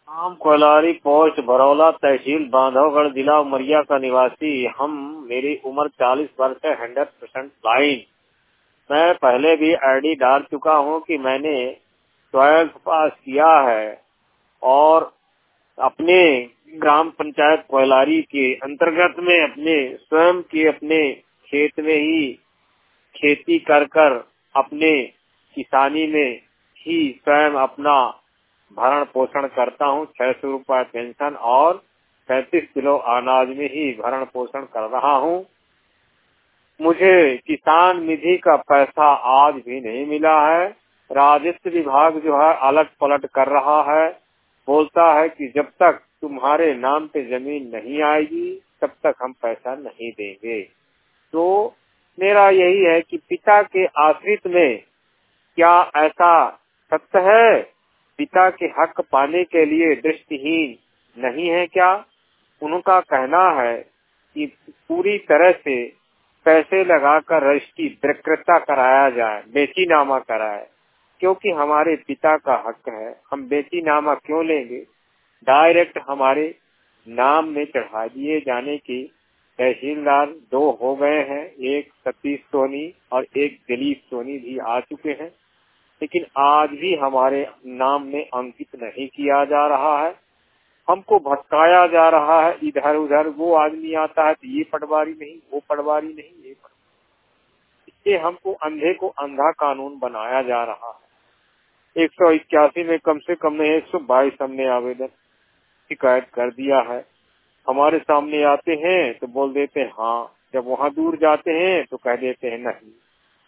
हम कोलारी पोस्ट बरौला तहसील बांधवगढ़ जिला उमरिया का निवासी। मेरी उम्र 40 वर्ष है। 100% ब्लाइंड। मैं पहले भी आईडी डाल चुका हूं कि मैंने 12th पास किया है और अपने ग्राम पंचायत कोलारी के अंतर्गत में अपने स्वयं के अपने खेत में ही खेती कर अपने किसानी में ही स्वयं अपना भरण पोषण करता हूँ। 600 रुपए पेंशन और 35 किलो अनाज में ही भरण पोषण कर रहा हूँ। मुझे किसान निधि का पैसा आज भी नहीं मिला है। राजस्व विभाग जो है अलट पलट कर रहा है, बोलता है कि जब तक तुम्हारे नाम पे जमीन नहीं आएगी तब तक हम पैसा नहीं देंगे। तो मेरा यही है कि पिता के आश्रित में क्या ऐसा सत्य है? पिता के हक पाने के लिए दृष्टिहीन नहीं है क्या? उनका कहना है कि पूरी तरह से पैसे लगाकर रजिस्ट्री विकृता कराया जाए, बेचीनामा कराए, क्योंकि हमारे पिता का हक है। हम बेचीनामा क्यों लेंगे? डायरेक्ट हमारे नाम में चढ़ा दिए जाने की तहसीलदार 2 हो गए हैं। एक सतीश सोनी और एक दिलीप सोनी भी आ चुके हैं, लेकिन आज भी हमारे नाम में अंकित नहीं किया जा रहा है। हमको भटकाया जा रहा है इधर उधर। वो आदमी आता है तो ये पटवारी नहीं, वो पटवारी नहीं, ये पटवारी। इससे हमको अंधे को अंधा कानून बनाया जा रहा है। 181 में कम से कम नहीं 122 हमने आवेदन शिकायत कर दिया है। हमारे सामने आते हैं तो बोल देते हैं हाँ, जब वहाँ दूर जाते हैं तो कह देते हैं नहीं।